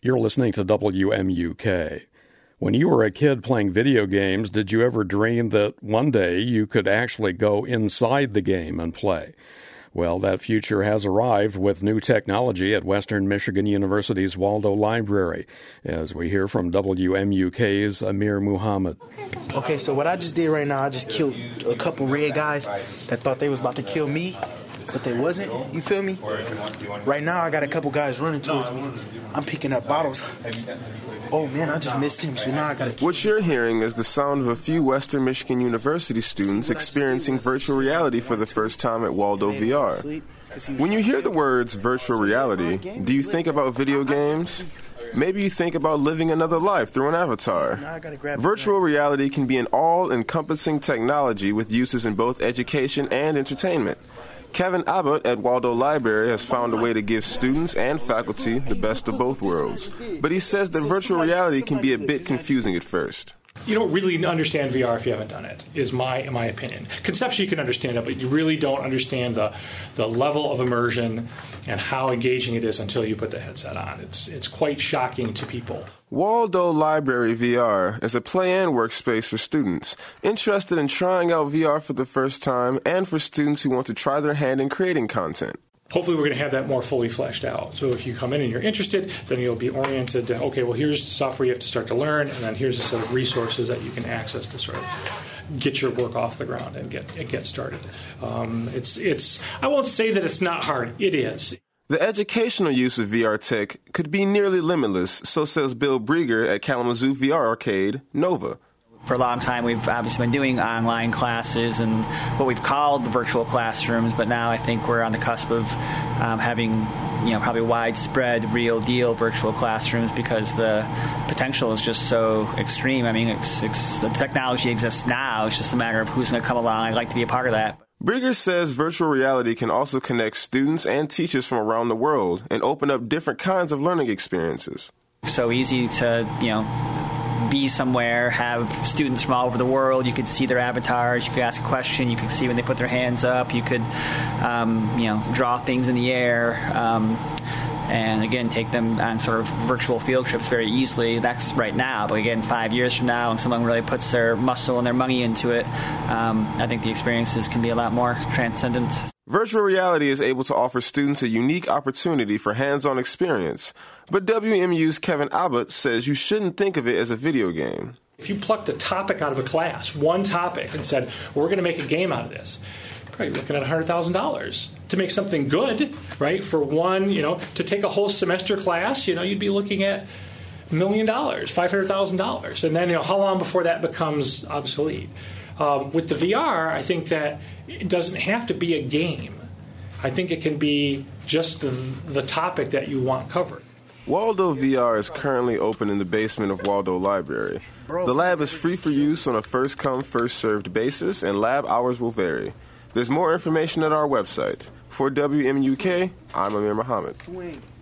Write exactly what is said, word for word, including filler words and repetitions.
You're listening to W M U K. When you were a kid playing video games, did you ever dream that one day you could actually go inside the game and play? Well, that future has arrived with new technology at Western Michigan University's Waldo Library, as we hear from W M U K's Amir Muhammad. Okay, so what I just did right now, I just killed a couple red guys that thought they was about to kill me, but they wasn't. You feel me? Right now, I got a couple guys running towards me. I'm picking up bottles. Oh, man, I just missed him, so now I got to... What you're hearing is the sound of a few Western Michigan University students experiencing virtual reality for the first time at Waldo V R. When you hear the words virtual reality, do you think about video games? Maybe you think about living another life through an avatar. Virtual reality can be an all-encompassing technology with uses in both education and entertainment. Kevin Abbott at Waldo Library has found a way to give students and faculty the best of both worlds. But he says that virtual reality can be a bit confusing at first. You don't really understand V R if you haven't done it, is my my opinion. Conceptually, you can understand it, but you really don't understand the the level of immersion and how engaging it is until you put the headset on. It's it's quite shocking to people. Waldo Library V R is a play and workspace for students interested in trying out V R for the first time and for students who want to try their hand in creating content. Hopefully we're going to have that more fully fleshed out. So if you come in and you're interested, then you'll be oriented to, okay, well, here's the software you have to start to learn, and then here's a set of resources that you can access to sort of get your work off the ground and get and get started. Um, it's it's. I won't say that it's not hard. It is. The educational use of V R tech could be nearly limitless, so says Bill Brieger at Kalamazoo V R Arcade, Nova. For a long time, we've obviously been doing online classes and what we've called virtual classrooms, but now I think we're on the cusp of um, having, you know, probably widespread, real deal virtual classrooms because the potential is just so extreme. I mean, it's, it's, the technology exists now. It's just a matter of who's going to come along. I'd like to be a part of that. Brieger says virtual reality can also connect students and teachers from around the world and open up different kinds of learning experiences. So easy to, you know, be somewhere, have students from all over the world. You could see their avatars. You could ask a question. You could see when they put their hands up. You could, um, you know, draw things in the air. Um, and, again, take them on sort of virtual field trips very easily. That's right now. But, again, five years from now, when someone really puts their muscle and their money into it, um, I think the experiences can be a lot more transcendent. Virtual reality is able to offer students a unique opportunity for hands-on experience. But W M U's Kevin Abbott says you shouldn't think of it as a video game. If you plucked a topic out of a class, one topic, and said, we're going to make a game out of this, probably looking at one hundred thousand dollars to make something good, right? For one, you know, to take a whole semester class, you know, you'd be looking at a million dollars, five hundred thousand dollars. And then, you know, how long before that becomes obsolete? Um, with the V R, I think that it doesn't have to be a game. I think it can be just the, the topic that you want covered. Waldo V R is currently open in the basement of Waldo Library. The lab is free for use on a first-come, first-served basis, and lab hours will vary. There's more information at our website. For W M U K, I'm Amir Muhammad.